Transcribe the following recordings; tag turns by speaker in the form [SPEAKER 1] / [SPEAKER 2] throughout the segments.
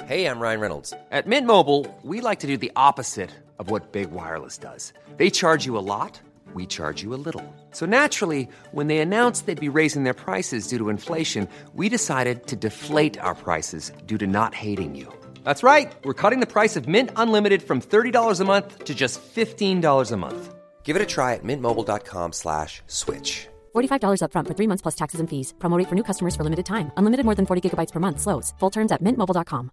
[SPEAKER 1] Hey, I'm Ryan Reynolds. At Mint Mobile, we like to do the opposite of what Big Wireless does. They charge you a lot, we charge you a little. So naturally, when they announced they'd be raising their prices due to inflation, we decided to deflate our prices due to not hating you. That's right. We're cutting the price of Mint Unlimited from $30 a month to just $15 a month. Give it a try at mintmobile.com/switch.
[SPEAKER 2] $45 up front for 3 months plus taxes and fees. Promo rate for new customers for limited time. Unlimited more than 40 gigabytes per month. Slows full terms at mintmobile.com.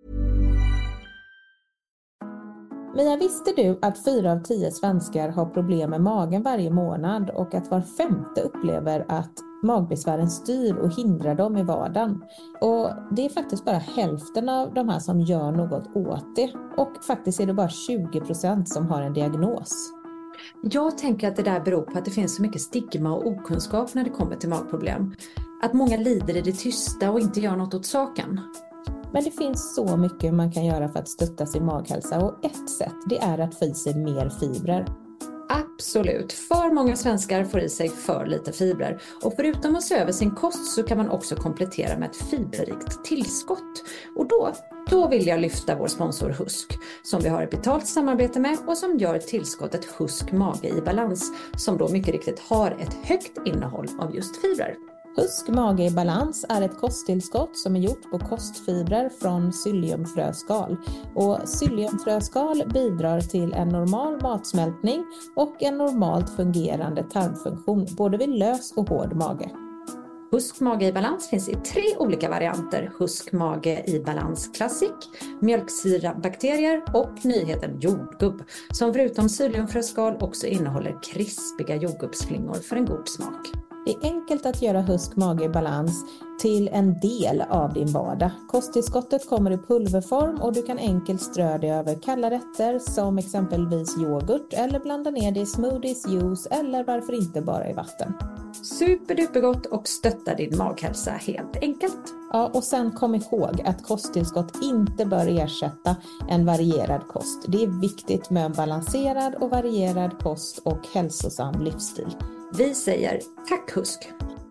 [SPEAKER 3] Mia, visste du att 4 av 10 svenskar har problem med magen varje månad och att var 5:e upplever att magbesvären styr och hindrar dem i vardagen? Och det är faktiskt bara hälften av de här som gör något åt det. Och faktiskt är det bara 20% som har en diagnos.
[SPEAKER 4] Jag tänker att det där beror på att det finns så mycket stigma och okunskap när det kommer till magproblem. Att många lider i det tysta och inte gör något åt saken.
[SPEAKER 3] Men det finns så mycket man kan göra för att stötta sin maghälsa, och ett sätt det är att få i sig mer fibrer.
[SPEAKER 4] Absolut. För många svenskar får i sig för lite fibrer. Och förutom att se över sin kost så kan man också komplettera med ett fiberrikt tillskott. Och då vill jag lyfta vår sponsor Husk, som vi har ett betalt samarbete med och som gör tillskottet Husk Mage i Balans, som då mycket riktigt har ett högt innehåll av just fibrer.
[SPEAKER 3] Husk Mage i Balans är ett kosttillskott som är gjort på kostfibrer från psylliumfröskal. Och psylliumfröskal bidrar till en normal matsmältning och en normalt fungerande tarmfunktion, både vid lös och hård mage.
[SPEAKER 4] Husk Mage i Balans finns i 3 olika varianter. Husk Mage i Balans Classic, mjölksyrabakterier och nyheten jordgubb, som förutom psylliumfröskal också innehåller krispiga jordgubbsflingor för en god smak.
[SPEAKER 3] Det är enkelt att göra Husk Mage i Balans till en del av din vardag. Kosttillskottet kommer i pulverform och du kan enkelt strö det över kalla rätter som exempelvis yoghurt, eller blanda ner det i smoothies, juice eller varför inte bara i vatten.
[SPEAKER 4] Superdupergott och stöttar din maghälsa helt enkelt.
[SPEAKER 3] Ja, och sen kom ihåg att kosttillskott inte bör ersätta en varierad kost. Det är viktigt med en balanserad och varierad kost och hälsosam livsstil.
[SPEAKER 4] Vi säger tack Husk!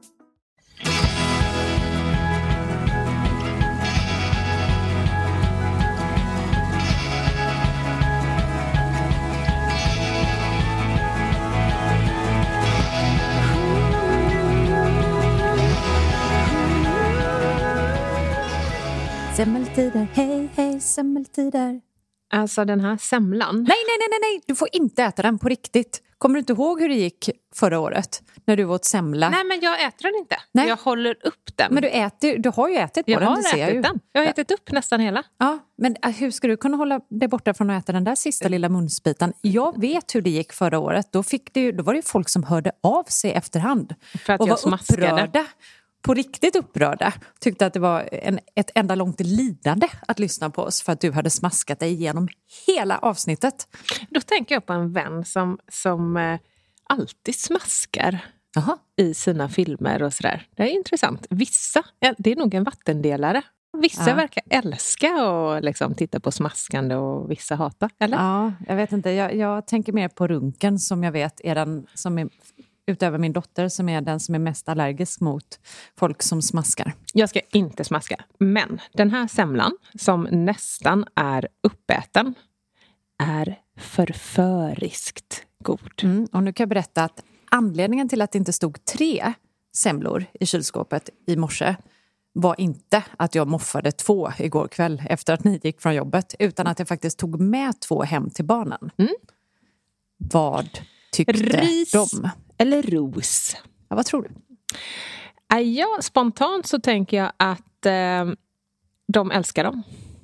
[SPEAKER 5] Semmeltider, hej hej semmeltider.
[SPEAKER 6] Alltså den här semlan.
[SPEAKER 5] Nej, du får inte äta den på riktigt. Kommer du inte ihåg hur det gick förra året när du åt semla?
[SPEAKER 6] Nej, men jag äter den inte.
[SPEAKER 5] Nej.
[SPEAKER 6] Jag håller upp den.
[SPEAKER 5] Men du har ju ätit på
[SPEAKER 6] jag
[SPEAKER 5] den.
[SPEAKER 6] Har ätit den. Jag har ätit upp nästan hela.
[SPEAKER 5] Ja, men hur ska du kunna hålla dig borta från att äta den där sista lilla munsbiten? Jag vet hur det gick förra året. Då var det folk som hörde av sig efterhand.
[SPEAKER 6] För att
[SPEAKER 5] och
[SPEAKER 6] jag
[SPEAKER 5] var
[SPEAKER 6] smaskade.
[SPEAKER 5] Upprörda. På riktigt upprörda. Tyckte att det var ett enda långt lidande att lyssna på oss för att du hade smaskat dig igenom hela avsnittet.
[SPEAKER 6] Då tänker jag på en vän som alltid smaskar i sina filmer och sådär. Det är intressant. Vissa, det är nog en vattendelare. Vissa verkar älska och liksom titta på smaskande och vissa hata, eller?
[SPEAKER 5] Ja, jag vet inte. Jag tänker mer på runken som jag vet är den som är... Utöver min dotter som är den som är mest allergisk mot folk som smaskar.
[SPEAKER 6] Jag ska inte smaska. Men den här semlan som nästan är uppäten är förföriskt god.
[SPEAKER 5] Och nu kan jag berätta att anledningen till att det inte stod 3 semlor i kylskåpet i morse var inte att jag moffade 2 igår kväll efter att ni gick från jobbet. Utan att jag faktiskt tog med 2 hem till barnen. Vad tyckte de?
[SPEAKER 6] Eller ros?
[SPEAKER 5] Ja, vad tror du?
[SPEAKER 6] Ja, spontant så tänker jag att de älskar dem.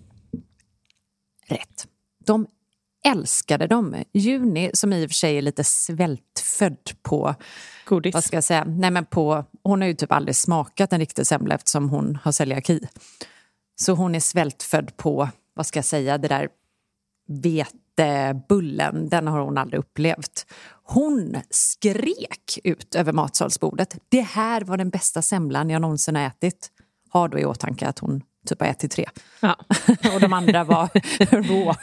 [SPEAKER 5] Rätt. De älskade dem. Juni, som i och för sig är lite svältfödd på...
[SPEAKER 6] Godis.
[SPEAKER 5] Vad ska jag säga? Nej, men hon har ju typ aldrig smakat en riktig semla eftersom hon har celiaki. Så hon är svältfödd på, vad ska jag säga, det där vetebullen. Den har hon aldrig upplevt. Hon skrek ut över matsalsbordet. Det här var den bästa semlan jag någonsin har ätit. Har då i åtanke att hon typ har ätit 3.
[SPEAKER 6] Ja.
[SPEAKER 5] Och de andra var rå.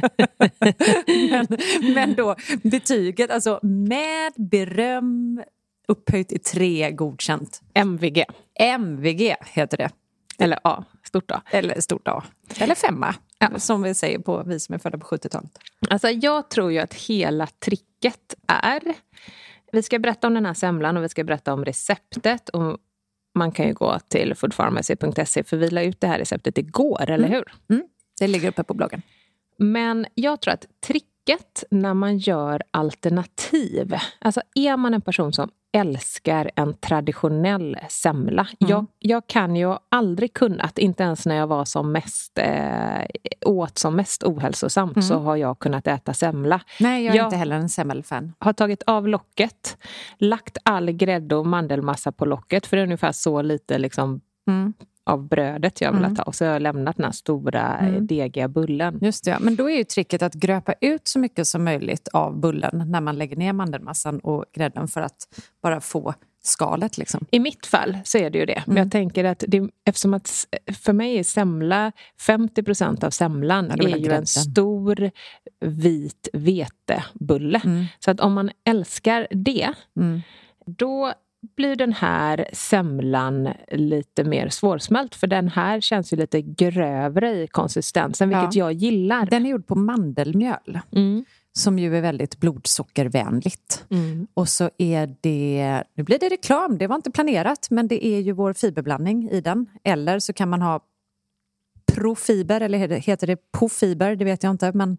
[SPEAKER 5] men då betyget, alltså med beröm upphöjt i 3 godkänt.
[SPEAKER 6] MVG.
[SPEAKER 5] MVG heter det.
[SPEAKER 6] Eller ja, stort A.
[SPEAKER 5] Eller stort A. Eller 5, som vi säger på vi som är födda på 70-talet.
[SPEAKER 6] Alltså jag tror ju att hela tricket är... Vi ska berätta om den här semlan och vi ska berätta om receptet. Och man kan ju gå till foodpharmacy.se för vi la ut det här receptet igår, eller hur?
[SPEAKER 5] Det ligger uppe på bloggen.
[SPEAKER 6] Men jag tror att tricket när man gör alternativ... Alltså är man en person som älskar en traditionell semla. Jag kan ju aldrig kunnat, inte ens när jag var som mest åt som mest ohälsosamt så har jag kunnat äta semla.
[SPEAKER 5] Nej, jag är inte heller en semmelfan.
[SPEAKER 6] Har tagit av locket, lagt all grädde och mandelmassa på locket, för det är ungefär så lite liksom av brödet jag vill ta. Och så har jag lämnat den här stora degiga bullen.
[SPEAKER 5] Just det, men då är ju tricket att gröpa ut så mycket som möjligt av bullen när man lägger ner mandelmassan och grädden för att bara få skalet liksom.
[SPEAKER 6] I mitt fall så är det ju det. Men jag tänker att eftersom att för mig är semla 50% av semlan är ju en stor vit vetebulle. Så att om man älskar det då blir den här semlan lite mer svårsmält. För den här känns ju lite grövre i konsistensen, vilket jag gillar.
[SPEAKER 5] Den är gjord på mandelmjöl. Som ju är väldigt blodsockervänligt. Och så är det... Nu blir det reklam, det var inte planerat. Men det är ju vår fiberblandning i den. Eller så kan man ha profiber, eller heter det pofiber, det vet jag inte. Men...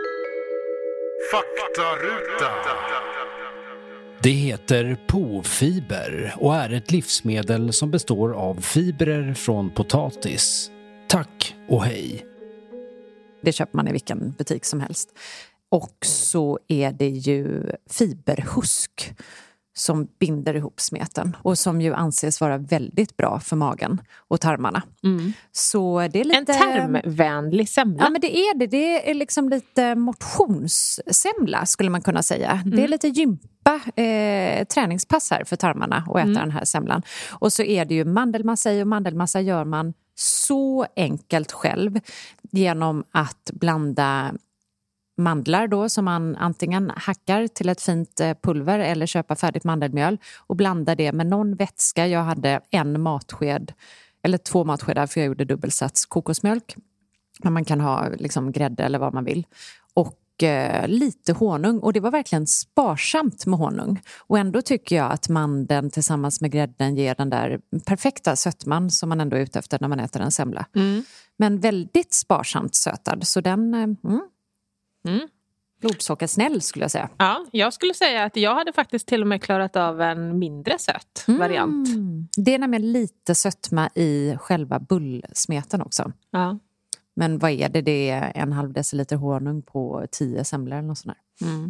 [SPEAKER 7] Faktaruta. Det heter pofiber och är ett livsmedel som består av fibrer från potatis. Tack och hej.
[SPEAKER 5] Det köper man i vilken butik som helst. Och så är det ju fiberhusk som binder ihop smeten. Och som ju anses vara väldigt bra för magen och tarmarna. Så det är lite...
[SPEAKER 6] En tarmvänlig semla.
[SPEAKER 5] Ja, men det är det. Det är liksom lite motionssemla skulle man kunna säga. Det är lite gympa träningspass här för tarmarna att äta den här semlan. Och så är det ju mandelmassa i, och mandelmassa gör man så enkelt själv genom att blanda mandlar då som man antingen hackar till ett fint pulver eller köpa färdigt mandelmjöl och blanda det med någon vätska. Jag hade 1 matsked eller 2 matskedar för jag gjorde dubbelsats kokosmjölk. Men man kan ha liksom grädde eller vad man vill. Och lite honung, och det var verkligen sparsamt med honung. Och ändå tycker jag att mandeln tillsammans med grädden ger den där perfekta sötman som man ändå är ute efter när man äter en semla. Men väldigt sparsamt sötad, så den... Blodsockersnäll skulle jag säga.
[SPEAKER 6] Ja, jag skulle säga att jag hade faktiskt till och med klarat av en mindre söt variant.
[SPEAKER 5] Det är nämligen lite sötma i själva bullsmeten också.
[SPEAKER 6] Ja.
[SPEAKER 5] Men vad är det? Det är 1,5 deciliter honung på 10 semlor eller något sånt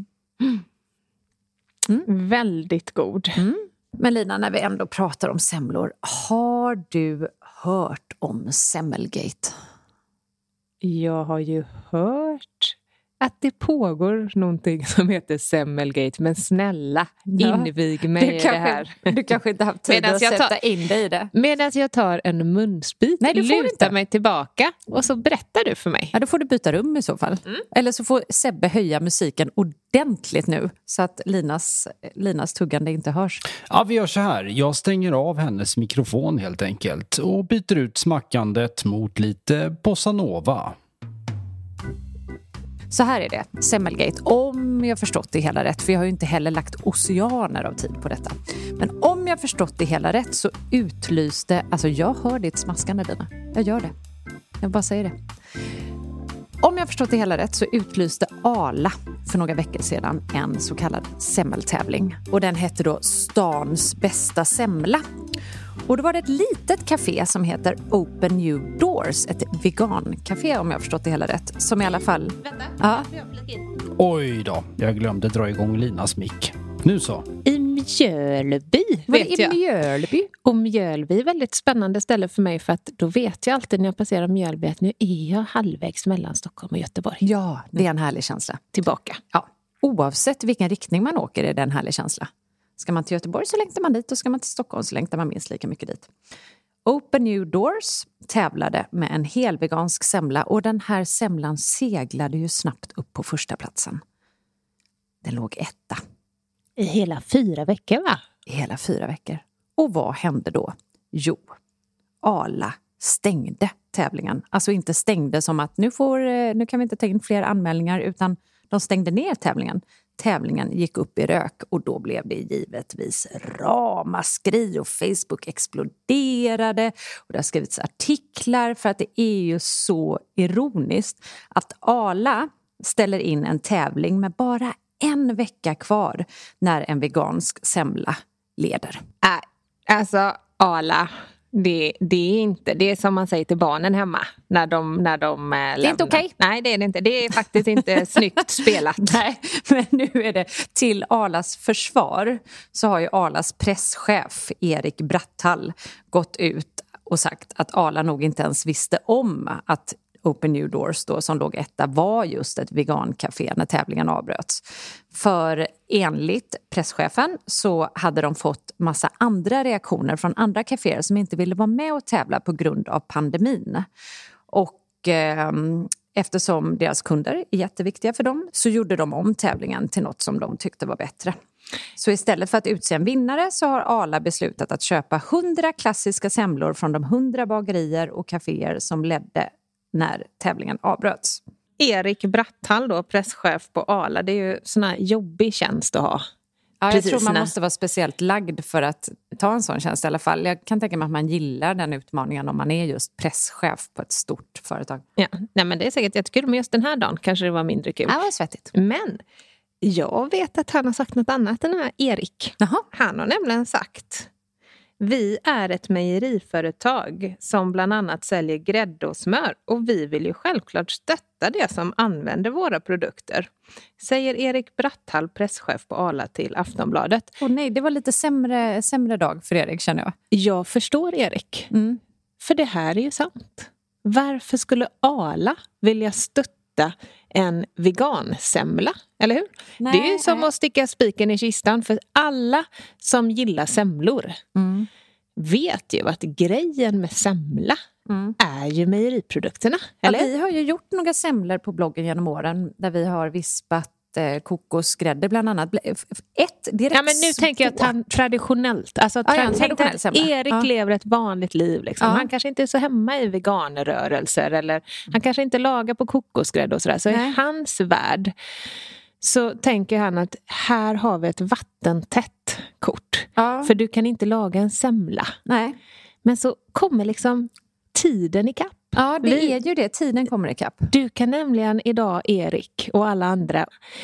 [SPEAKER 5] där.
[SPEAKER 6] Väldigt god.
[SPEAKER 5] Men Lina, när vi ändå pratar om semlor, har du hört om Semmelgate?
[SPEAKER 6] Jag har ju hört att det pågår någonting som heter Semmelgate, men snälla, invig mig i det här.
[SPEAKER 5] Du kanske inte haft tid att sätta in dig i det.
[SPEAKER 6] Medan jag tar en munsbit, lutar mig tillbaka och så berättar du för mig.
[SPEAKER 5] Ja, då får du byta rum i så fall. Eller så får Sebbe höja musiken ordentligt nu så att Linas tuggande inte hörs.
[SPEAKER 7] Ja, vi gör så här. Jag stänger av hennes mikrofon helt enkelt och byter ut smackandet mot lite bossa nova.
[SPEAKER 5] Så här är det, Semmelgate, om jag förstått det hela rätt, för jag har ju inte heller lagt oceaner av tid på detta. Men om jag förstått det hela rätt så utlyste, alltså jag hör ditt smaskande Lina, jag gör det. Jag bara säger det. Om jag förstått det hela rätt så utlyste Arla för några veckor sedan en så kallad semmeltävling. Och den hette då Stans bästa semla. Och då var det ett litet café som heter Open New Doors, ett vegancafé om jag har förstått det hela rätt. Som i alla fall...
[SPEAKER 6] Vänta,
[SPEAKER 5] ja.
[SPEAKER 7] Oj då, jag glömde dra igång Linas mick. Nu så.
[SPEAKER 6] I Mjölby vet jag.
[SPEAKER 5] Mjölby?
[SPEAKER 6] Och Mjölby är väldigt spännande ställe för mig, för att då vet jag alltid när jag passerar Mjölby att nu är jag halvvägs mellan Stockholm och Göteborg.
[SPEAKER 5] Ja, det är en härlig känsla.
[SPEAKER 6] Tillbaka.
[SPEAKER 5] Ja. Oavsett vilken riktning man åker är det en härlig känsla. Ska man till Göteborg så längtar man dit, och ska man till Stockholm så längtar man minst lika mycket dit. Open New Doors tävlade med en helvegansk semla, och den här semlan seglade ju snabbt upp på första platsen. Den låg 1.
[SPEAKER 6] I hela 4 veckor, va?
[SPEAKER 5] I hela 4 veckor. Och vad hände då? Jo, Arla stängde tävlingen. Alltså inte stängde som att nu kan vi inte ta in fler anmälningar, utan de stängde ner tävlingen. Tävlingen gick upp i rök och då blev det givetvis ramaskri och Facebook exploderade och det har skrivits artiklar, för att det är ju så ironiskt att Arla ställer in en tävling med bara en vecka kvar när en vegansk semla leder.
[SPEAKER 6] Alltså Arla, det är inte, det är som man säger till barnen hemma när de lämnar.
[SPEAKER 5] Det är inte okej.
[SPEAKER 6] Nej, det är det inte. Det är faktiskt inte snyggt spelat.
[SPEAKER 5] Nej, men nu är det till Arlas försvar, så har ju Arlas presschef Erik Bratthall gått ut och sagt att Arla nog inte ens visste om att Open New Doors då, som låg etta, var just ett vegancafé när tävlingen avbröts. För enligt presschefen så hade de fått massa andra reaktioner från andra kaféer som inte ville vara med och tävla på grund av pandemin. Och eftersom deras kunder är jätteviktiga för dem så gjorde de om tävlingen till något som de tyckte var bättre. Så istället för att utse en vinnare så har Arla beslutat att köpa 100 klassiska semlor från de 100 bagerier och kaféer som ledde när tävlingen avbröts.
[SPEAKER 6] Erik Bratthall då, presschef på Arla, det är ju sån här jobbig tjänst att ha.
[SPEAKER 5] Ja, jag tror man måste vara speciellt lagd för att ta en sån tjänst i alla fall. Jag kan tänka mig att man gillar den utmaningen om man är just presschef på ett stort företag.
[SPEAKER 6] Ja, nej, men det är säkert jättekul, men just den här dagen kanske det var mindre kul.
[SPEAKER 5] Ja, det var svettigt.
[SPEAKER 6] Men jag vet att han har sagt något annat än den här Erik.
[SPEAKER 5] Jaha.
[SPEAKER 6] Han har nämligen sagt: vi är ett mejeriföretag som bland annat säljer grädde och smör och vi vill ju självklart stötta det som använder våra produkter, säger Erik Bratthall, presschef på Arla, till Aftonbladet.
[SPEAKER 5] Nej, det var lite sämre dag för Erik, känner jag.
[SPEAKER 6] Jag förstår Erik. För det här är ju sant. Varför skulle Arla vilja stötta en vegansemla, eller hur? Nej, det är ju som att sticka spiken i kistan, för alla som gillar semlor vet ju att grejen med semla är ju mejeriprodukterna, eller?
[SPEAKER 5] Ja, vi har ju gjort några semlor på bloggen genom åren där vi har vispat kokosgrädde bland annat.
[SPEAKER 6] Ja, men nu tänker jag traditionellt. Alltså, tänk att Erik lever ett vanligt liv. Liksom. Han kanske inte är så hemma i veganrörelser eller han kanske inte lagar på kokosgrädde och sådär. Så i hans värld så tänker han att här har vi ett vattentätt kort. För du kan inte laga en semla.
[SPEAKER 5] Nej.
[SPEAKER 6] Men så kommer liksom tiden ikapp.
[SPEAKER 5] Ja, det är ju det. Tiden kommer ikapp.
[SPEAKER 6] Du kan nämligen idag, Erik och alla andra,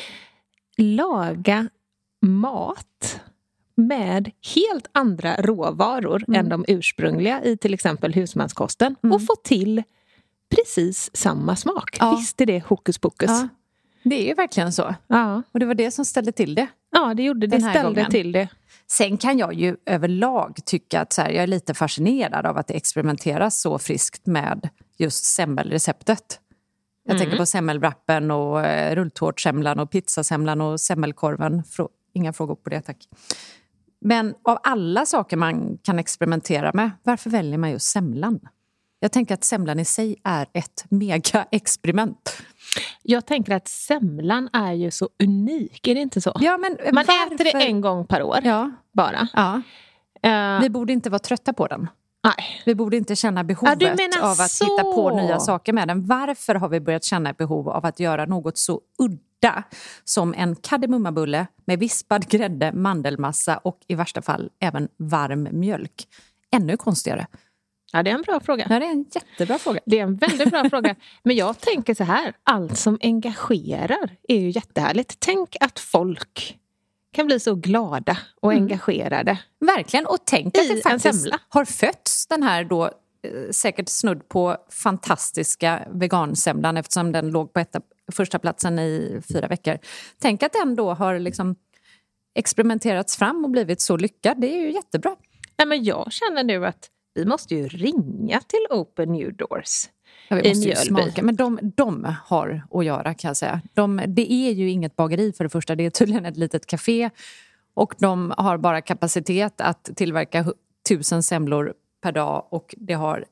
[SPEAKER 6] laga mat med helt andra råvaror än de ursprungliga i till exempel husmanskosten och få till precis samma smak. Visst är det hokus pokus?
[SPEAKER 5] Ja, det är ju verkligen så.
[SPEAKER 6] Ja.
[SPEAKER 5] Och det var det som ställde till det.
[SPEAKER 6] Ja, det gjorde det. Ställde till det.
[SPEAKER 5] Sen kan jag ju överlag tycka att jag är lite fascinerad av att det experimenteras så friskt med just semmelreceptet. Jag tänker på semmelwrappen och rulltårtsemlan och pizzasemlan och semmelkorven. Inga frågor på det, tack. Men av alla saker man kan experimentera med, varför väljer man just semlan? Jag tänker att semlan i sig är ett mega-experiment.
[SPEAKER 6] Jag tänker att semlan är ju så unik, är det inte så?
[SPEAKER 5] Ja, men
[SPEAKER 6] man äter det en gång per år, bara.
[SPEAKER 5] Ja. Vi borde inte vara trötta på den.
[SPEAKER 6] Nej.
[SPEAKER 5] Vi borde inte känna behovet av att hitta på nya saker med den. Varför har vi börjat känna ett behov av att göra något så udda som en kardemummabulle med vispad grädde, mandelmassa och i värsta fall även varm mjölk? Ännu konstigare.
[SPEAKER 6] Ja, det är en bra fråga.
[SPEAKER 5] Ja, det är en jättebra fråga.
[SPEAKER 6] Det är en väldigt bra fråga. Men jag tänker så här, allt som engagerar är ju jättehärligt. Tänk att folk kan bli så glada och engagerade.
[SPEAKER 5] Verkligen, och tänk att det faktiskt har fötts den här då säkert snudd på fantastiska vegansemlan eftersom den låg på första platsen i 4 veckor. Tänk att den då har liksom experimenterats fram och blivit så lyckad. Det är ju jättebra.
[SPEAKER 6] Nej, men jag känner nu att vi måste ju ringa till Open New Doors.
[SPEAKER 5] Ja, vi måste ju smaka. Men de har att göra, kan jag säga. Det är ju inget bageri för det första. Det är tydligen ett litet café. Och de har bara kapacitet att tillverka 1000 semlor per dag. Och det har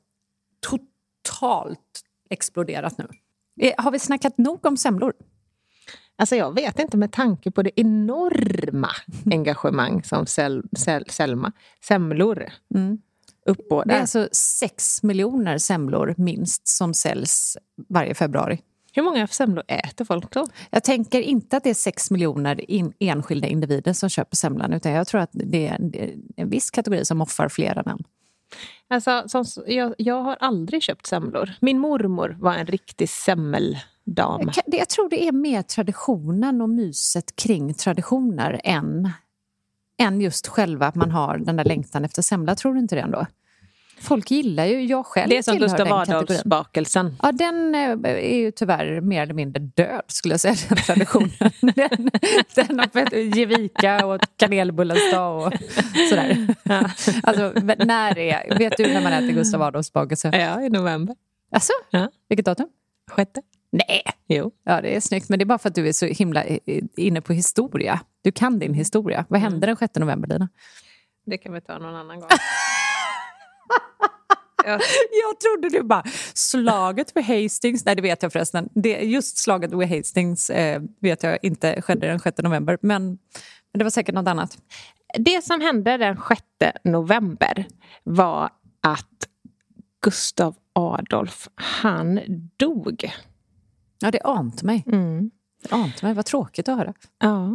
[SPEAKER 5] totalt exploderat nu. Har vi snackat nog om semlor?
[SPEAKER 6] Alltså jag vet inte, med tanke på det enorma engagemang som semlor. uppbådar.
[SPEAKER 5] Det är alltså 6 miljoner semlor minst som säljs varje februari.
[SPEAKER 6] Hur många semlor äter folk då?
[SPEAKER 5] Jag tänker inte att det är 6 miljoner enskilda individer som köper semlan, utan jag tror att det är en viss kategori som offrar fler än en.
[SPEAKER 6] Alltså, jag har aldrig köpt semlor. Min mormor var en riktig semmeldam.
[SPEAKER 5] Jag tror det är mer traditionen och myset kring traditioner än just själva att man har den där längtan efter semla. Tror du inte det ändå? Folk gillar ju, jag själv
[SPEAKER 6] det är som
[SPEAKER 5] tillhör
[SPEAKER 6] Gustav
[SPEAKER 5] den
[SPEAKER 6] Adolfsbakelsen.
[SPEAKER 5] Ja, den är ju tyvärr mer eller mindre död, skulle jag säga, den traditionen. den har gevika och kanelbullens dag och sådär. Ja. Alltså, vet du när man äter Gustav Adolfsbakelse?
[SPEAKER 6] Ja, i november.
[SPEAKER 5] Alltså? Ja. Vilket datum?
[SPEAKER 6] 6.
[SPEAKER 5] Nej.
[SPEAKER 6] Jo.
[SPEAKER 5] Ja, det är snyggt, men det är bara för att du är så himla inne på historia. Du kan din historia. Vad hände den 6 november, Lina?
[SPEAKER 6] Det kan vi ta någon annan gång.
[SPEAKER 5] Jag trodde du bara slaget vid Hastings, nej det vet jag förresten, just slaget vid Hastings vet jag inte skedde den 6 november, men det var säkert något annat.
[SPEAKER 6] Det som hände den 6 november var att Gustav Adolf, han dog.
[SPEAKER 5] Ja, det ant mig. Det ant mig, vad tråkigt att höra.
[SPEAKER 6] Ja.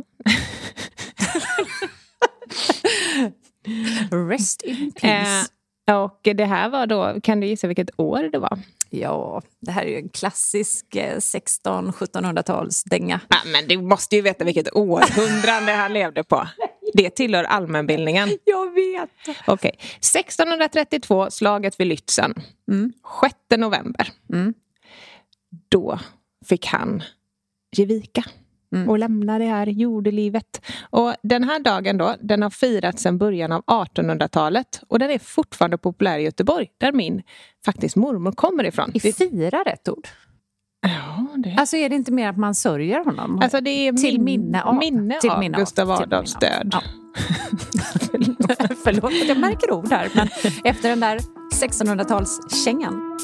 [SPEAKER 5] Rest in peace.
[SPEAKER 6] Och det här var då, kan du gissa vilket år det var?
[SPEAKER 5] Ja, det här är ju en klassisk 1600-1700-tals dänga.
[SPEAKER 6] Ja, men du måste ju veta vilket århundrade han levde på. Det tillhör allmänbildningen.
[SPEAKER 5] Jag vet.
[SPEAKER 6] Okej. 1632, slaget vid Lützen. 6 november. Då fick han ge vika. Och lämna det här jordelivet. Och den här dagen då, den har firats sedan början av 1800-talet. Och den är fortfarande populär i Göteborg, där min faktiskt mormor kommer ifrån.
[SPEAKER 5] I fira rätt ord?
[SPEAKER 6] Ja, det.
[SPEAKER 5] Alltså är det inte mer att man sörjer honom?
[SPEAKER 6] Alltså det är
[SPEAKER 5] till minne av
[SPEAKER 6] Gustav Adolfs död.
[SPEAKER 5] Ja. Förlåt att jag märker ord här, men efter den där 1600-tals-kängan.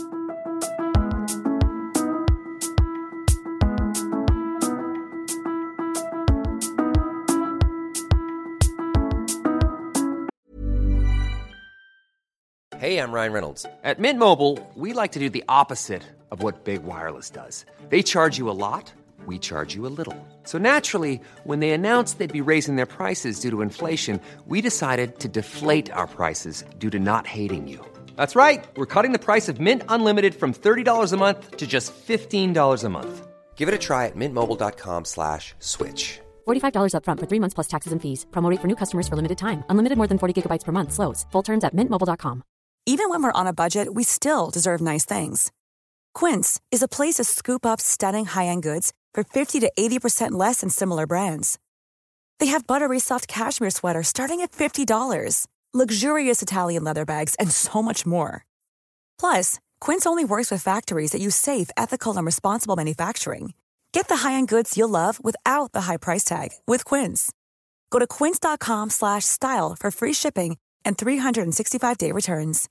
[SPEAKER 1] Hey, I'm Ryan Reynolds. At Mint Mobile, we like to do the opposite of what Big Wireless does. They charge you a lot, we charge you a little. So naturally, when they announced they'd be raising their prices due to inflation, we decided to deflate our prices due to not hating you. That's right. We're cutting the price of Mint Unlimited from $30 a month to just $15 a month. Give it a try at mintmobile.com/switch.
[SPEAKER 2] $45 up front for 3 months plus taxes and fees. Promo rate for new customers for limited time. Unlimited more than 40 gigabytes per month. Slows full terms at mintmobile.com.
[SPEAKER 8] Even when we're on a budget, we still deserve nice things. Quince is a place to scoop up stunning high-end goods for 50 to 80% less than similar brands. They have buttery soft cashmere sweaters starting at $50, luxurious Italian leather bags, and so much more. Plus, Quince only works with factories that use safe, ethical, and responsible manufacturing. Get the high-end goods you'll love without the high price tag with Quince. Go to quince.com/style for free shipping and 365-day returns.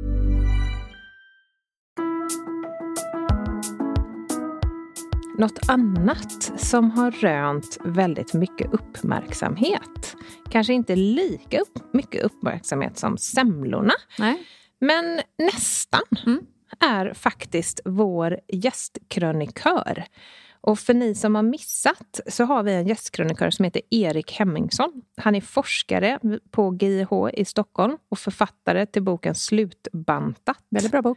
[SPEAKER 6] Något annat som har rönt väldigt mycket uppmärksamhet. Kanske inte lika mycket uppmärksamhet som semlorna.
[SPEAKER 5] Nej.
[SPEAKER 6] Men nästan är faktiskt vår gästkrönikör. Och för ni som har missat så har vi en gästkrönikör som heter Erik Hemmingsson. Han är forskare på GIH i Stockholm och författare till boken Slutbantat.
[SPEAKER 5] Väldigt bra bok.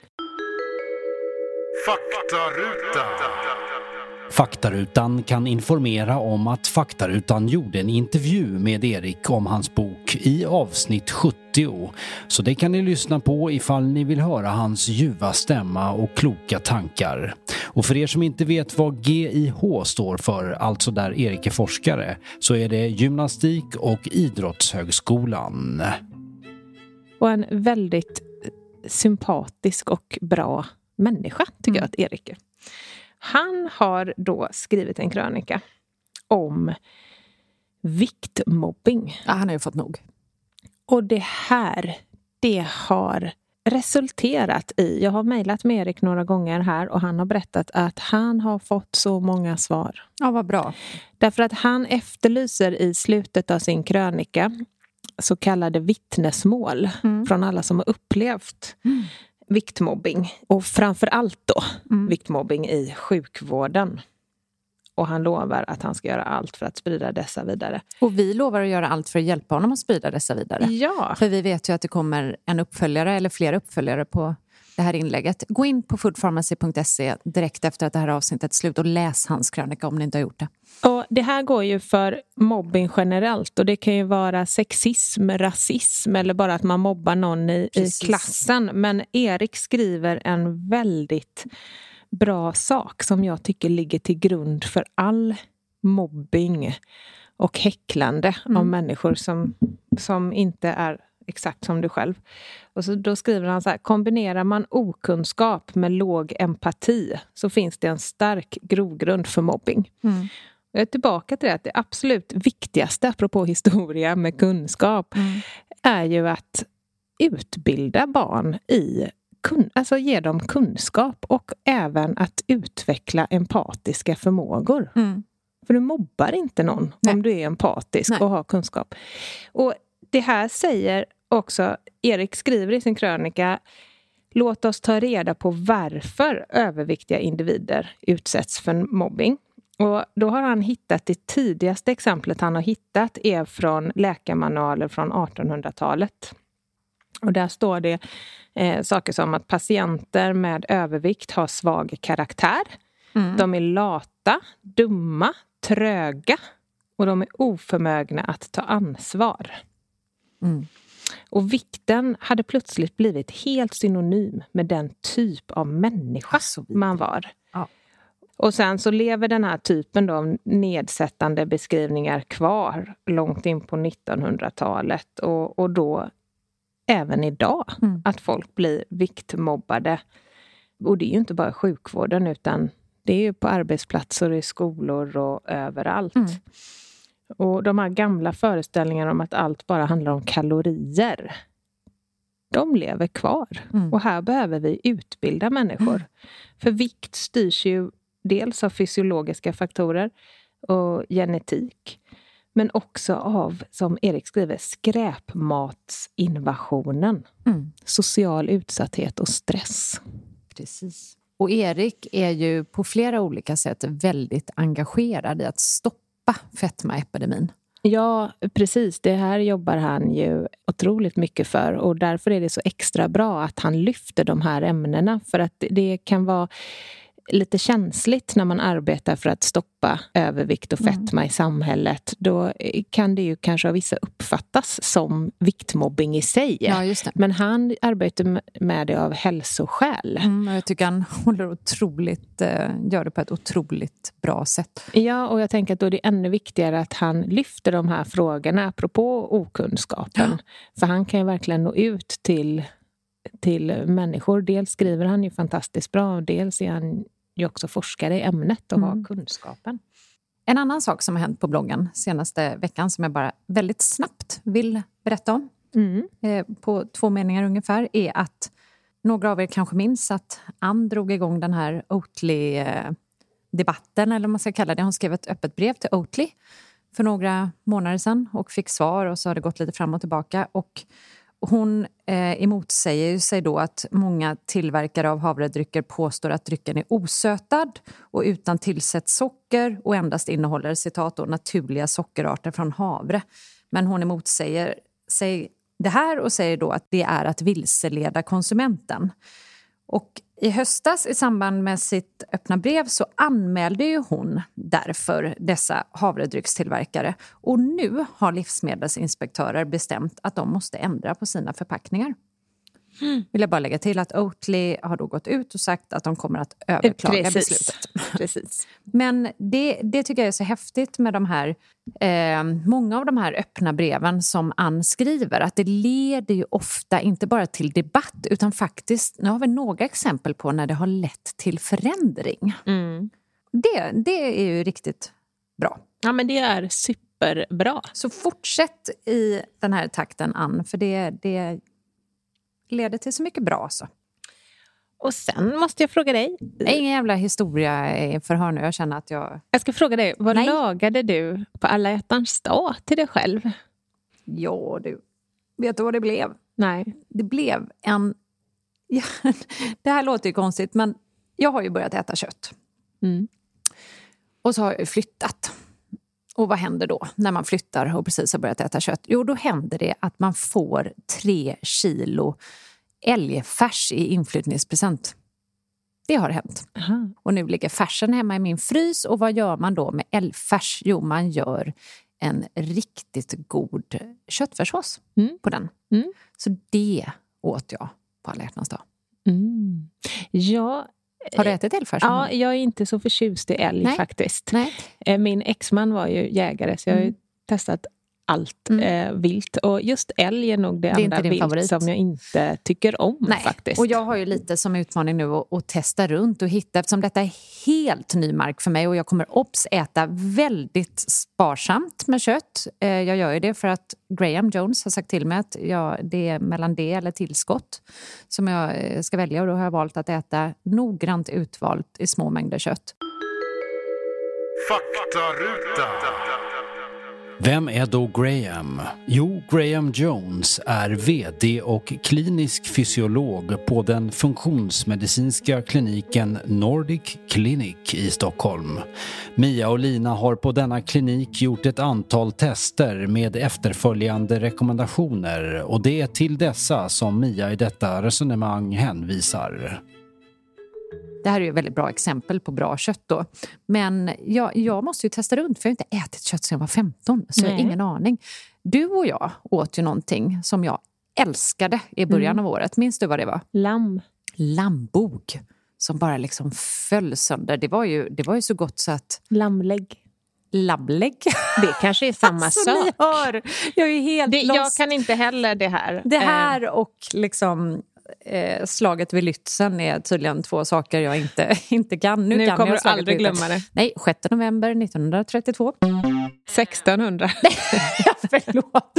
[SPEAKER 7] Faktarutan kan informera om att Faktarutan gjorde en intervju med Erik om hans bok i avsnitt 70. Så det kan ni lyssna på ifall ni vill höra hans ljuva stämma och kloka tankar. Och för er som inte vet vad GIH står för, alltså där Erik är forskare, så är det Gymnastik- och idrottshögskolan.
[SPEAKER 6] Och en väldigt sympatisk och bra människa tycker jag att Erik är. Han har då skrivit en krönika om viktmobbing.
[SPEAKER 5] Ja, han har ju fått nog.
[SPEAKER 6] Och det har resulterat i, jag har mejlat med Erik några gånger här och han har berättat att han har fått så många svar.
[SPEAKER 5] Ja, vad bra.
[SPEAKER 6] Därför att han efterlyser i slutet av sin krönika så kallade vittnesmål från alla som har upplevt viktmobbing. Och framförallt då viktmobbing i sjukvården. Och han lovar att han ska göra allt för att sprida dessa vidare.
[SPEAKER 5] Och vi lovar att göra allt för att hjälpa honom att sprida dessa vidare.
[SPEAKER 6] Ja.
[SPEAKER 5] För vi vet ju att det kommer en uppföljare eller flera uppföljare på det här inlägget. Gå in på foodpharmacy.se direkt efter att det här avsnittet är slut och läs hans krönika om ni inte har gjort det.
[SPEAKER 6] Och det här går ju för mobbing generellt, och det kan ju vara sexism, rasism eller bara att man mobbar någon i klassen. Men Erik skriver en väldigt bra sak som jag tycker ligger till grund för all mobbing och häcklande av människor som inte är exakt som du själv. Och så då skriver han så här: kombinerar man okunskap med låg empati så finns det en stark grogrund för mobbing. Jag är tillbaka till det att det absolut viktigaste, apropå historia med kunskap, är ju att utbilda barn i alltså ge dem kunskap och även att utveckla empatiska förmågor. För du mobbar inte någon om du är empatisk och har kunskap. Och det här säger också, Erik skriver i sin krönika, låt oss ta reda på varför överviktiga individer utsätts för mobbing. Och då har han hittat det tidigaste exemplet han har hittat är från läkarmanualer från 1800-talet. Och där står det saker som att patienter med övervikt har svag karaktär. De är lata, dumma, tröga och de är oförmögna att ta ansvar. Och vikten hade plötsligt blivit helt synonym med den typ av människa man var. Ja. Och sen så lever den här typen då av nedsättande beskrivningar kvar långt in på 1900-talet. Och då även idag att folk blir viktmobbade. Och det är ju inte bara sjukvården utan det är ju på arbetsplatser och i skolor och överallt. Och de här gamla föreställningarna om att allt bara handlar om kalorier, de lever kvar. Och här behöver vi utbilda människor. För vikt styrs ju dels av fysiologiska faktorer och genetik. Men också av, som Erik skriver, skräpmatsinvasionen. Social utsatthet och stress.
[SPEAKER 5] Precis. Och Erik är ju på flera olika sätt väldigt engagerad i att stoppa fetmaepidemin.
[SPEAKER 6] Ja, precis. Det här jobbar han ju otroligt mycket för. Och därför är det så extra bra att han lyfter de här ämnena. För att det kan vara lite känsligt när man arbetar för att stoppa övervikt och fetma i samhället. Då kan det ju kanske av vissa uppfattas som viktmobbing i sig.
[SPEAKER 5] Ja, just det.
[SPEAKER 6] Men han arbetar med det av hälsoskäl.
[SPEAKER 5] Jag tycker han gör det på ett otroligt bra sätt.
[SPEAKER 6] Ja, och jag tänker att då är det ännu viktigare att han lyfter de här frågorna apropå okunskapen. Ja. För han kan ju verkligen nå ut till människor. Dels skriver han ju fantastiskt bra och dels är han ju också forskare i ämnet och har kunskapen.
[SPEAKER 5] En annan sak som har hänt på bloggen senaste veckan som jag bara väldigt snabbt vill berätta om på 2 meningar ungefär är att några av er kanske minns att Ann drog igång den här Oatly-debatten eller vad man ska kalla det. Hon skrev ett öppet brev till Oatly för några månader sedan och fick svar och så har det gått lite fram och tillbaka och hon emotsäger sig då att många tillverkare av havredrycker påstår att drycken är osötad och utan tillsatt socker och endast innehåller citat då, naturliga sockerarter från havre. Men hon emotsäger sig det här och säger då att det är att vilseleda konsumenten. Och i höstas i samband med sitt öppna brev så anmälde ju hon därför dessa havredryckstillverkare. Och nu har livsmedelsinspektörer bestämt att de måste ändra på sina förpackningar. Vill jag bara lägga till att Oatly har då gått ut och sagt att de kommer att överklaga beslutet.
[SPEAKER 6] Precis.
[SPEAKER 5] Men det tycker jag är så häftigt med de här många av de här öppna breven som Ann skriver, att det leder ju ofta inte bara till debatt utan faktiskt, nu har vi några exempel på när det har lett till förändring. Det är ju riktigt bra.
[SPEAKER 6] Ja, men det är superbra.
[SPEAKER 5] Så fortsätt i den här takten, Ann, för det leder till så mycket bra så.
[SPEAKER 6] Och sen måste jag fråga dig.
[SPEAKER 5] Ingen jävla historia i förhör nu. Jag känner att jag
[SPEAKER 6] ska fråga dig, vad lagade du på alla hjärtans dag till dig själv?
[SPEAKER 5] Ja, du. Vet du vad det blev?
[SPEAKER 6] Nej.
[SPEAKER 5] Det blev en... Ja, det här låter ju konstigt, men jag har ju börjat äta kött.
[SPEAKER 6] Mm.
[SPEAKER 5] Och så har jag ju flyttat. Och vad händer då när man flyttar och precis har börjat äta kött? Jo, då händer det att man får 3 kilo älgfärs i inflyttningspresent. Det har hänt.
[SPEAKER 6] Aha.
[SPEAKER 5] Och nu ligger färsen hemma i min frys. Och vad gör man då med älgfärs? Jo, man gör en riktigt god köttfärssås på den.
[SPEAKER 6] Mm.
[SPEAKER 5] Så det åt jag på alla hjärtans dag.
[SPEAKER 6] Mm. Ja,
[SPEAKER 5] har du ätit älgfärs?
[SPEAKER 6] Ja, jag är inte så förtjust i älg faktiskt.
[SPEAKER 5] Nej.
[SPEAKER 6] Min exman var ju jägare så jag har ju testat allt vilt. Och just älg är nog det enda vilt favorit som jag inte tycker om faktiskt.
[SPEAKER 5] Och jag har ju lite som utmaning nu att testa runt och hitta, eftersom detta är helt ny mark för mig och jag kommer äta väldigt sparsamt med kött. Jag gör ju det för att Graham Jones har sagt till mig att det är mellan det eller tillskott som jag ska välja, och då har jag valt att äta noggrant utvalt i små mängder kött.
[SPEAKER 9] Faktaruta.
[SPEAKER 7] Vem är då Graham? Jo, Graham Jones är vd och klinisk fysiolog på den funktionsmedicinska kliniken Nordic Clinic i Stockholm. Mia och Lina har på denna klinik gjort ett antal tester med efterföljande rekommendationer, och det är till dessa som Mia i detta resonemang hänvisar.
[SPEAKER 5] Det här är ju ett väldigt bra exempel på bra kött då. Men jag måste ju testa runt, för jag har inte ätit kött sedan jag var 15. Så jag har ingen aning. Du och jag åt ju någonting som jag älskade i början av året. Minns du vad det var? Lambog. Som bara liksom föll sönder. Det var ju så gott så att...
[SPEAKER 6] Lammlägg.
[SPEAKER 5] Det
[SPEAKER 6] kanske är samma sak.
[SPEAKER 5] Ni hör. Jag är helt lost.
[SPEAKER 6] Jag kan inte heller det här.
[SPEAKER 5] Det här och liksom... slaget vid Lützen är tydligen 2 saker jag inte kan. Nu kan
[SPEAKER 6] kommer
[SPEAKER 5] jag
[SPEAKER 6] du aldrig glömma det.
[SPEAKER 5] Nej, 6 november 1932.
[SPEAKER 6] 1600.
[SPEAKER 5] Förlåt,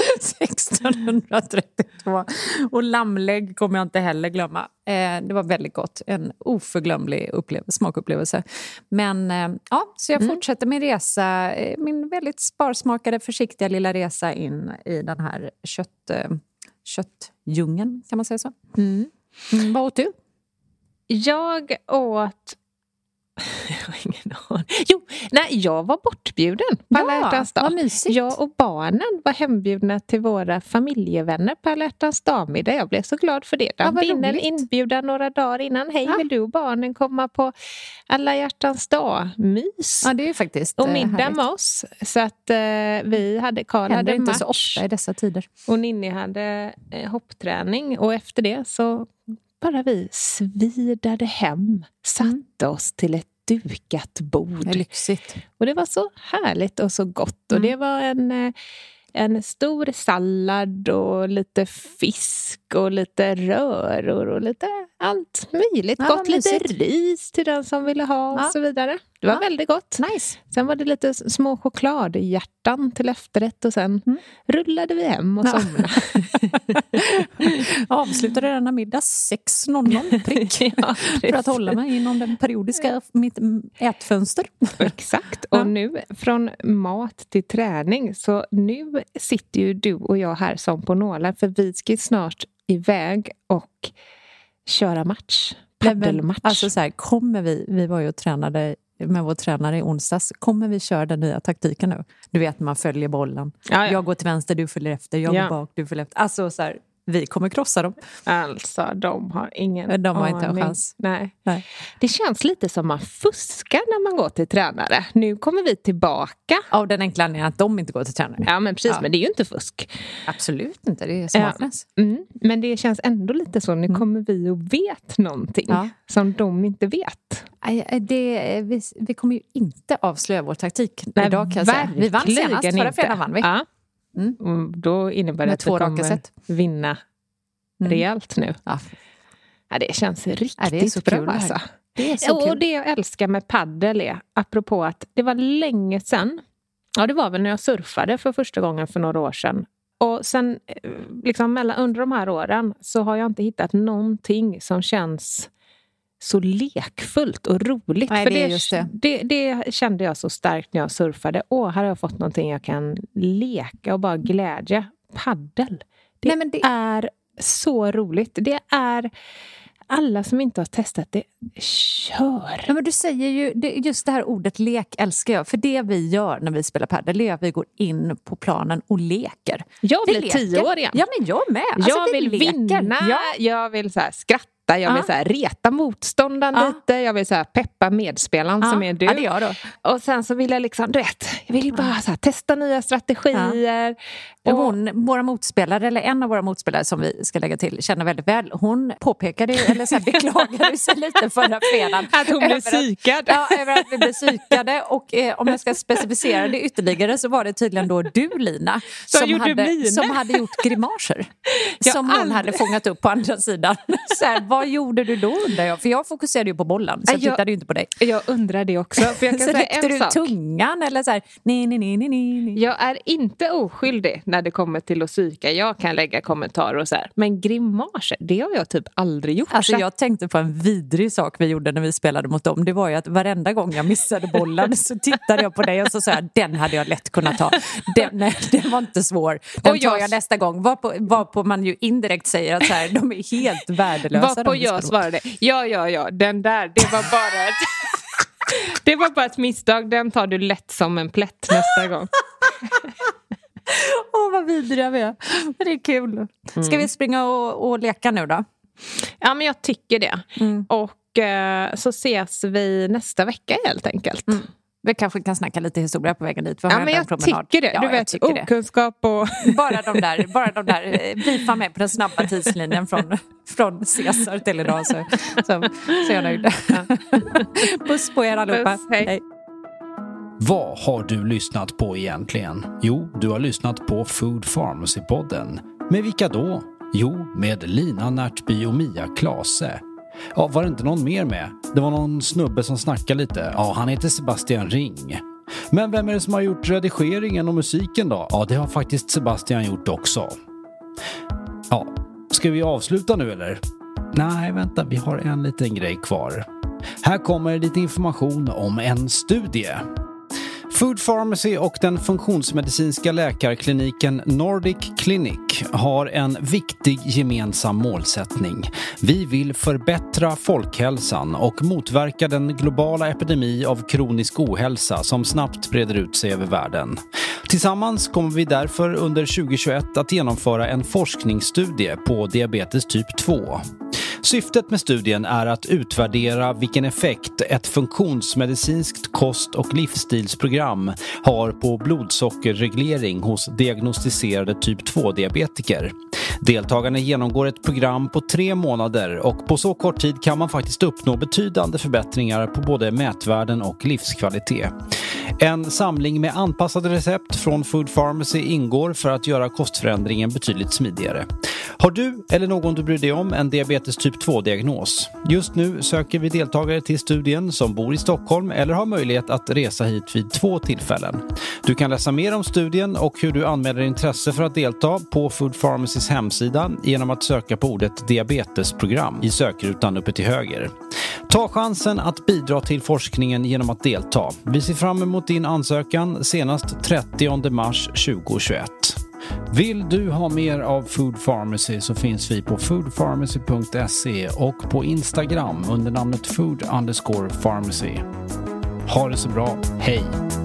[SPEAKER 5] 1632. Och lammlägg kommer jag inte heller glömma. Det var väldigt gott. En oförglömlig smakupplevelse. Men så jag fortsätter min resa. Min väldigt sparsmakade, försiktiga lilla resa in i den här köttdjungeln, kan man säga så. Vad åt du?
[SPEAKER 6] Jag åt... jag har ingen aning. Jag var bortbjuden på alla hjärtans dag.
[SPEAKER 5] Vad mysigt.
[SPEAKER 6] Jag och barnen var hembjudna till våra familjevänner på alla hjärtans dagmiddag. Jag blev så glad för det. De vinner en inbjudan några dagar innan. Hej, vill du och barnen komma på alla hjärtans dag? Mys.
[SPEAKER 5] Ja, det är ju faktiskt
[SPEAKER 6] och middag
[SPEAKER 5] härligt.
[SPEAKER 6] med oss. Så att vi hade Karl hade
[SPEAKER 5] inte
[SPEAKER 6] match.
[SPEAKER 5] Så ofta i dessa tider.
[SPEAKER 6] Och Ninni hade hoppträning. Och efter det så bara vi svidade hem. Satte oss till ett dukat bord.
[SPEAKER 5] Det är lyxigt.
[SPEAKER 6] Och det var så härligt och så gott. Och det var en stor sallad och lite fisk och lite röror och lite allt möjligt. Gott, lite ris till den som ville ha och så vidare. Det var väldigt gott.
[SPEAKER 5] Nice.
[SPEAKER 6] Sen var det lite små chokladhjärtan till efterrätt och sen rullade vi hem och somnade.
[SPEAKER 5] Avslutade denna middag 6:00 prick. För att hålla mig inom den periodiska mitt ätfönster.
[SPEAKER 6] Exakt. Och nu från mat till träning. Så nu sitter ju du och jag här som på nålar. För vi ska snart iväg och köra match. Paddelmatch.
[SPEAKER 5] Alltså så här, kommer vi var ju och tränade med vår tränare i onsdags. Kommer vi köra den nya taktiken nu? Du vet när man följer bollen. Ja. Jag går till vänster, du följer efter. Jag går bak, du följer efter. Alltså så här, vi kommer krossa dem.
[SPEAKER 6] Alltså, de har ingen
[SPEAKER 5] har inte en chans.
[SPEAKER 6] Nej. Det känns lite som man fuskar när man går till tränare. Nu kommer vi tillbaka.
[SPEAKER 5] Av den enkla anledningen att de inte går till tränare.
[SPEAKER 6] Ja, men precis. Men det är ju inte fusk.
[SPEAKER 5] Absolut inte, det är smartness.
[SPEAKER 6] Men det känns ändå lite så. Nu kommer vi och vet någonting som de inte vet.
[SPEAKER 5] Vi kommer ju inte avslöja vår taktik idag, kan jag säga. Vi vann senast, förra fredagen vann vi.
[SPEAKER 6] Ja. Då innebär det att vi kommer vinna rejält nu. Ja, det känns riktigt
[SPEAKER 5] det är så
[SPEAKER 6] bra
[SPEAKER 5] kul,
[SPEAKER 6] alltså.
[SPEAKER 5] Det är så kul.
[SPEAKER 6] Och det jag älskar med paddel är, apropå att det var länge sedan. Ja, det var väl när jag surfade för första gången för några år sedan. Och sen liksom under de här åren så har jag inte hittat någonting som känns så lekfullt och roligt.
[SPEAKER 5] Nej,
[SPEAKER 6] för
[SPEAKER 5] det är just det.
[SPEAKER 6] Det kände jag så starkt när jag surfade. Här har jag fått någonting jag kan leka och bara glädje paddel. Det är så roligt. Det är alla som inte har testat det, kör.
[SPEAKER 5] Ja, men du säger ju, just det här ordet lek älskar jag. För det vi gör när vi spelar paddel är att vi går in på planen och leker.
[SPEAKER 6] Jag blir 10 år igen.
[SPEAKER 5] Ja, men jag med. Alltså,
[SPEAKER 6] jag vill vinna, jag vill så här skratta. Jag vill så här reta motståndaren lite. Jag vill så här peppa medspelaren som är du.
[SPEAKER 5] Ja, det gör då.
[SPEAKER 6] Och sen så vill jag liksom, du vet, jag vill bara så här, testa nya strategier.
[SPEAKER 5] Våra motspelare, eller en av våra motspelare som vi ska lägga till, känner väldigt väl. Hon påpekade ju, eller så här, beklagade sig lite förra fredagen.
[SPEAKER 6] Att hon blev psykad.
[SPEAKER 5] Över att vi blev psykade. Och om jag ska specificera det ytterligare så var det tydligen då du, Lina, som hade gjort grimaser. Som hon hade fångat upp på andra sidan. Så här, vad gjorde du då, undrar jag? För jag fokuserade ju på bollen, så jag tittade ju inte på dig.
[SPEAKER 6] Jag undrar det också. För jag kan
[SPEAKER 5] så
[SPEAKER 6] säga
[SPEAKER 5] räckte du tungan eller så här, nej.
[SPEAKER 6] Jag är inte oskyldig när det kommer till att psyka. Jag kan lägga kommentarer och så här. Men grimaser, det har jag typ aldrig gjort.
[SPEAKER 5] Alltså jag tänkte på en vidrig sak vi gjorde när vi spelade mot dem. Det var ju att varenda gång jag missade bollen så tittade jag på dig och så sa jag, den hade jag lätt kunnat ta. Den var inte svår. Den tar jag nästa gång. Varpå man ju indirekt säger att så här, de är helt värdelösa.
[SPEAKER 6] Varpå jag svarade, ja, den där, det var bara ett... Det var bara ett misstag. Den tar du lätt som en plätt nästa gång.
[SPEAKER 5] Vad vidriga vi är. Men det är kul. Ska vi springa och leka nu då?
[SPEAKER 6] Ja, men jag tycker det. Och så ses vi nästa vecka helt enkelt.
[SPEAKER 5] Vi kanske kan snacka lite historia på vägen dit.
[SPEAKER 6] Ja, men jag tycker det. Du vet, okunskap och...
[SPEAKER 5] Bara de där. Brifa med på den snabba tidslinjen från Caesar till idag. Så är jag nöjd. Puss på er allihopa.
[SPEAKER 6] Hej.
[SPEAKER 7] Vad har du lyssnat på egentligen? Jo, du har lyssnat på Food Pharmacy-podden. Med vilka då? Jo, med Lina Närtby och Mia Klase. Ja, var det inte någon mer med? Det var någon snubbe som snackade lite. Ja, han heter Sebastian Ring. Men vem är det som har gjort redigeringen och musiken då? Ja, det har faktiskt Sebastian gjort också. Ja, ska vi avsluta nu eller? Nej, vänta, vi har en liten grej kvar. Här kommer lite information om en studie. Food Pharmacy och den funktionsmedicinska läkarkliniken Nordic Clinic har en viktig gemensam målsättning. Vi vill förbättra folkhälsan och motverka den globala epidemi av kronisk ohälsa som snabbt breder ut sig över världen. Tillsammans kommer vi därför under 2021 att genomföra en forskningsstudie på diabetes typ 2. Syftet med studien är att utvärdera vilken effekt ett funktionsmedicinskt kost- och livsstilsprogram har på blodsockerreglering hos diagnostiserade typ 2-diabetiker. Deltagarna genomgår ett program på 3 månader och på så kort tid kan man faktiskt uppnå betydande förbättringar på både mätvärden och livskvalitet. En samling med anpassade recept från Food Pharmacy ingår för att göra kostförändringen betydligt smidigare. Har du eller någon du bryr dig om en diabetes typ 2-diagnos? Just nu söker vi deltagare till studien som bor i Stockholm eller har möjlighet att resa hit vid 2 tillfällen. Du kan läsa mer om studien och hur du anmäler intresse för att delta på Food Pharmacys hemsida genom att söka på ordet diabetesprogram i sökrutan uppe till höger. Ta chansen att bidra till forskningen genom att delta. Vi ser fram emot din ansökan senast 30 mars 2021. Vill du ha mer av Food Pharmacy så finns vi på foodpharmacy.se och på Instagram under namnet food_pharmacy. Ha det så bra, hej!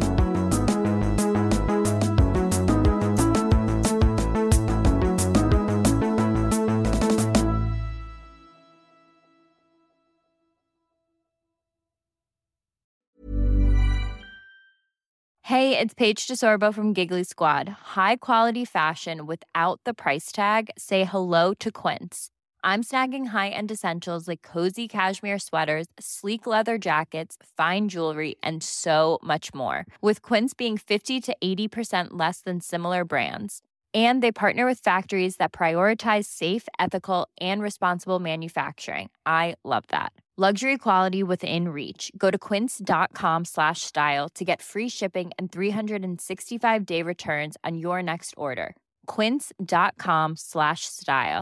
[SPEAKER 9] Hey, it's Paige DeSorbo from Giggly Squad. High quality fashion without the price tag. Say hello to Quince. I'm snagging high-end essentials like cozy cashmere sweaters, sleek leather jackets, fine jewelry, and so much more. With Quince being 50 to 80% less than similar brands. And they partner with factories that prioritize safe, ethical, and responsible manufacturing. I love that. Luxury quality within reach. Go to quince.com/style to get free shipping and 365-day returns on your next order. Quince.com/style.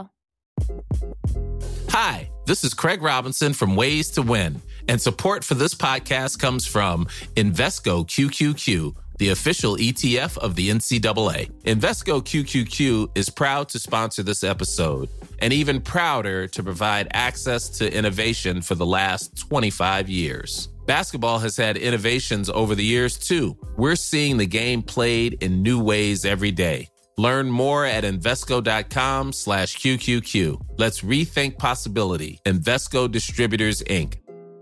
[SPEAKER 10] Hi, this is Craig Robinson from Ways to Win, and support for this podcast comes from Invesco QQQ, the official ETF of the NCAA. Invesco QQQ is proud to sponsor this episode, and even prouder to provide access to innovation for the last 25 years. Basketball has had innovations over the years, too. We're seeing the game played in new ways every day. Learn more at Invesco.com/QQQ. Let's rethink possibility. Invesco Distributors, Inc.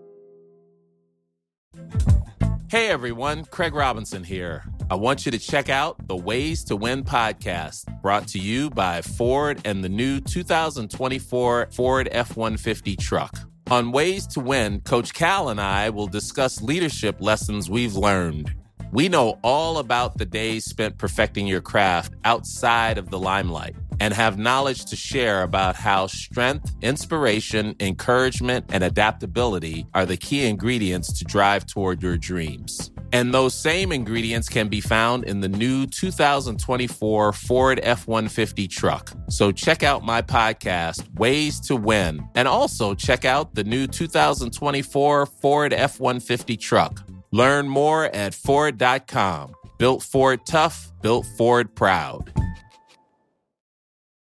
[SPEAKER 10] Hey everyone, Craig Robinson here. I want you to check out the Ways to Win podcast, brought to you by Ford and the new 2024 Ford F-150 truck. On Ways to Win, Coach Cal and I will discuss leadership lessons we've learned. We know all about the days spent perfecting your craft outside of the limelight and have knowledge to share about how strength, inspiration, encouragement, and adaptability are the key ingredients to drive toward your dreams. And those same ingredients can be found in the new 2024 Ford F-150 truck. So check out my podcast, Ways to Win, and also check out the new 2024 Ford F-150 truck. Learn more at Ford.com. Built Ford tough, built Ford proud.